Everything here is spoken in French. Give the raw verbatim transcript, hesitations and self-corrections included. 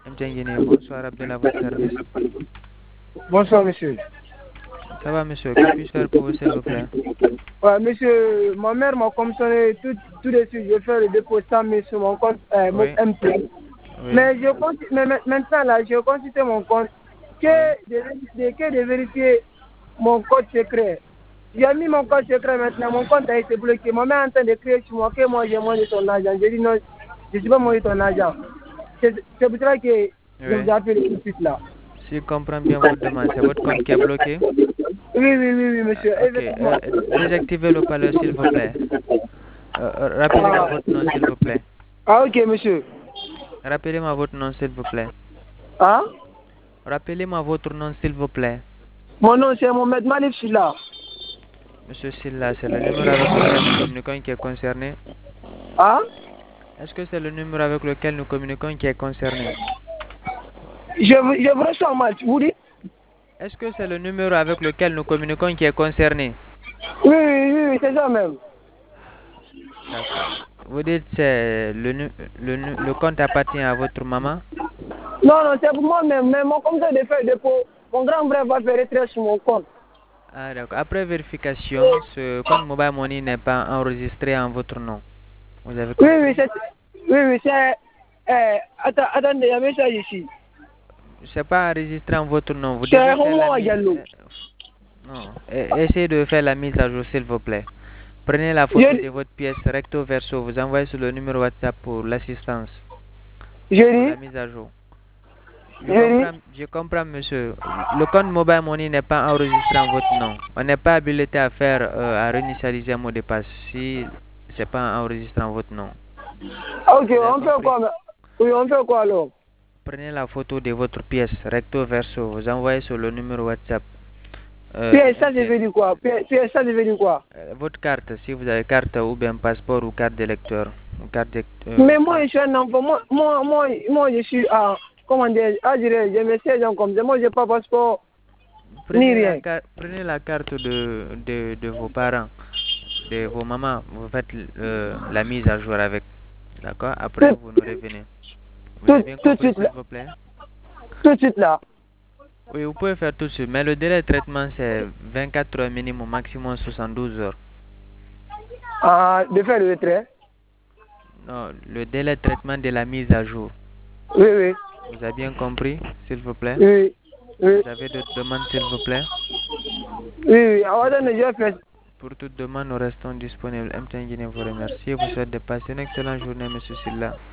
M T N Guinée, bonsoir Abdel à votre service. Bonsoir, monsieur. Ça va, monsieur? Que puis-je faire pour vous, s'il vous plaît? Ouais, monsieur, ma mère m'a commissionné tout, tout de suite. Je fais le dépôt cent mille sur mon compte euh, mon Oui, M T N. oui, Mais, je, consi- mais ma- maintenant, là, je consulté mon compte que oui. de, de- que de vérifier mon code secret. J'ai mis mon code secret maintenant, mon compte a été bloqué. Ma mère est en train de crier sur moi que moi j'ai mangé ton argent. J'ai dit non, je ne suis pas mangé ton argent. C'est c'est pour ça que je vous Oui. ai appelé tout de suite là. Si je comprends bien votre demande, c'est votre compte qui est bloqué? Oui, oui, oui, oui, monsieur, Ah, ok, effectivement. euh, désactivez le parleur, s'il vous plaît. Euh, euh, rappelez-moi Ah, votre nom, s'il vous plaît. ah ok, monsieur. Rappelez-moi votre nom, s'il vous plaît. Ah? Rappelez-moi votre nom, s'il vous plaît. Mon nom, c'est Mohamed Malif Silla. Monsieur Silla, c'est le numéro avec lequel nous communiquons qui est concerné. Ah? Est-ce que c'est le numéro avec lequel nous communiquons qui est concerné? Je, vous- je vous reçois mal, vous dites? Est-ce que c'est le numéro avec lequel nous communiquons qui est concerné? Oui, oui, oui, oui, c'est ça même. D'accord. Vous dites c'est le, nu- le, nu- le compte appartient à votre maman? Non, non, c'est pour moi-même. Mais mon compte de faire dépôt, mon grand frère va faire retrait sur mon compte. Ah, d'accord. Après vérification, ce compte Mobile Money n'est pas enregistré en votre nom. Vous avez Oui, oui, compris? c'est... Oui, oui, c'est... Eh, attends, attendez, il y a un message ici. C'est pas enregistré en votre nom. Vous C'est devez faire la Romo mise. Diallo. euh, Non. E- Essayez de faire la mise à jour, s'il vous plaît. Prenez la photo Je, de votre pièce recto verso. Vous envoyez sur le numéro WhatsApp pour l'assistance, je pour la dis, mise à jour. Je je comprends, je comprends, monsieur. Le compte Mobile Money n'est pas enregistré en votre nom. On n'est pas habilité à faire, euh, à réinitialiser un mot de passe si c'est pas enregistré en votre nom. dis. Ok, Vous avez on fait compris? quoi? mais- Oui, on fait quoi alors? Prenez la photo de votre pièce recto verso. Vous envoyez sur le numéro WhatsApp. Euh, Puis ça, je M T N. veux dire quoi? Puis puis ça, je veux dire quoi? Euh, votre carte, si vous avez carte ou bien passeport ou carte d'électeur. Ou carte de, euh, Mais moi, carte- je suis un enfant. Moi, moi, moi, moi je suis à... Comment dire? Ah, je dirais, je me sais comme ça. Moi, je n'ai pas passeport ni Prenez la, rien. car- prenez la carte de, de, de vos parents, de vos mamans. Vous faites euh, la mise à jour avec. D'accord? Après, Tout, vous nous revenez. Vous avez tout, bien tout de compris, suite s'il là. vous plaît? Tout de suite là. Oui, vous pouvez faire tout de suite. Mais le délai de traitement, c'est vingt-quatre heures minimum, maximum soixante-douze heures. Ah, de faire le retrait. Non, le délai de traitement de la mise à jour. Oui, oui. Vous avez bien compris, s'il vous plaît? Oui, oui. Vous avez d'autres demandes, s'il vous plaît? Oui, oui. Ah, Pour, attends, tout- je vais faire. pour toute demande, nous restons disponibles. M T N Guinée vous remercie et vous souhaite de passer une excellente journée, monsieur Silla.